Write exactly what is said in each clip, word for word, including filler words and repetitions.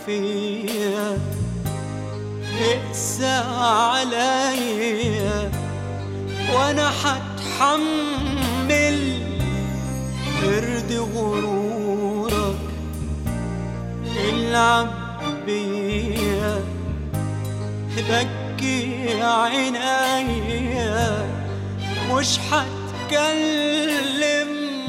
فيا اقسى عليا وانا حتحمل برد غرورك. العب بيا بكي عينيا مش حتكلم.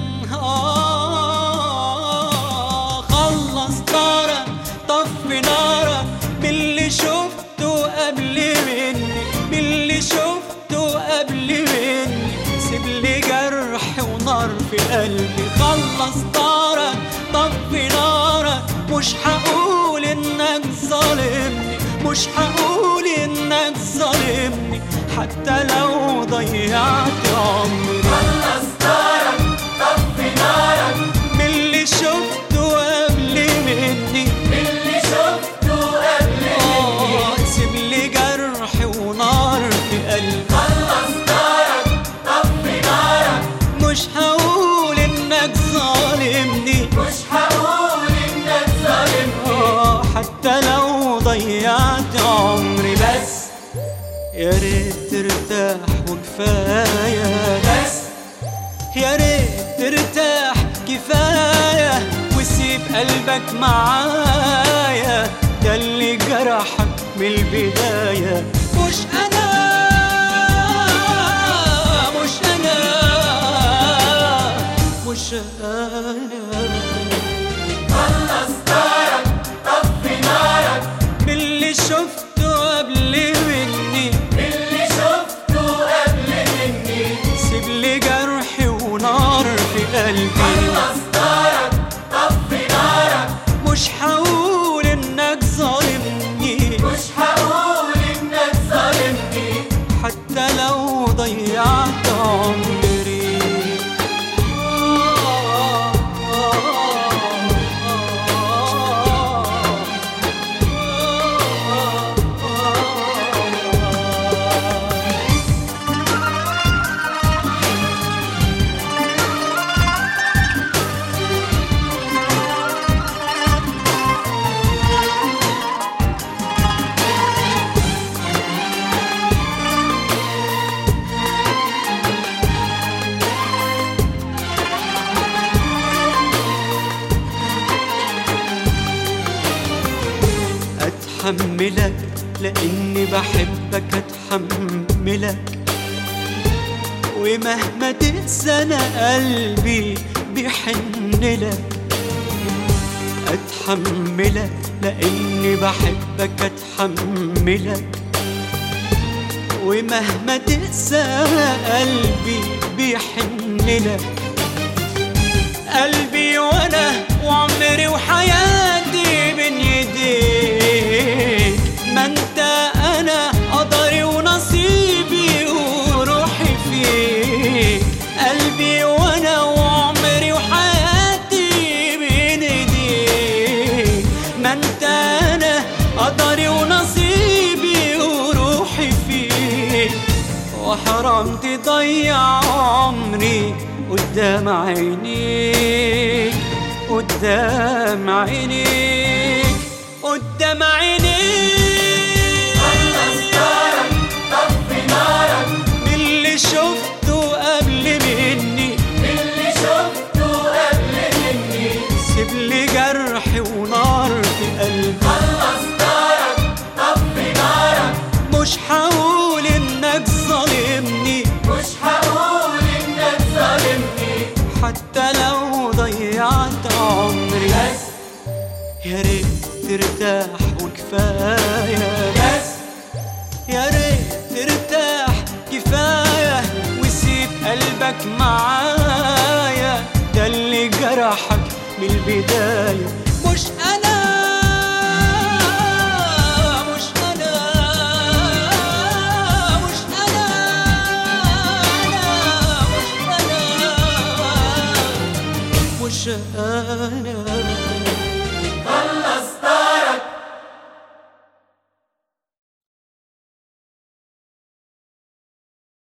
آه خلص طارك طفي نارك باللي شفته قبل مني، باللي شفته قبل مني. سيبلي جرح ونار في قلبي. خلص طارك طفي نارك مش هقول انك ظالمني، مش هقول انك ظالمني حتى لو ضيعت عمري. خلص طارك طفي نارك باللي شفته قبل مني، باللي شفته قبل مني. سيبلي جرح ونار في قلبي. خلص طارك طفي نارك مش هقول انك ظالمني، مش هقول انك ظالمني حتى لو ضيعت عمري. بس يا ريت ترتاح وكفاية، بس يا ريت ترتاح كفاية وسيب قلبك معايا. ده اللي جرحك من البداية مش أنا، مش أنا، مش أنا. خلص طارك طفي نارك باللي شفته قبل مني، باللي شفته قبل مني. سيبلي جرحي ونار في قلبي. خلص طارك طفي نارك مش هقول انك ظالمني، مش هقول انك ظالمني حتى لو ضيعت عمري. أتحملك لأني بحبك، أتحملك ومهما تنسى أنا قلبي بيحنلك. أتحملك لأني بحبك، أتحملك ومهما تنسى قلبي بيحنلك. قلبي وأنا وعمري وحياتي بين يديك. ما انت انا قدري ونصيبي وروحي فيك. قلبي وانا وعمري وحياتي بين ايديك. ما انت انا قدري ونصيبي وروحي فيك. وحرام تضيع عمري قدام عينيك، قدام عينيك، قدام عينيك. خلص طارك طفي نارك باللي شفته قبل مني، باللي شفته قبل مني. سيبلي جرحي ونار في قلبي. خلص طارك طفي نارك مش هقول انك ظالمني، مش هقول انك ظالمني حتى لو ضيعت عمري. بس يا ريت ترتاح وكفاية، بس يا ريت ترتاح كفاية وسيب قلبك معايا. ده اللي جرحك من البداية مش أنا، مش أنا، مش أنا، أنا مش أنا، مش أنا.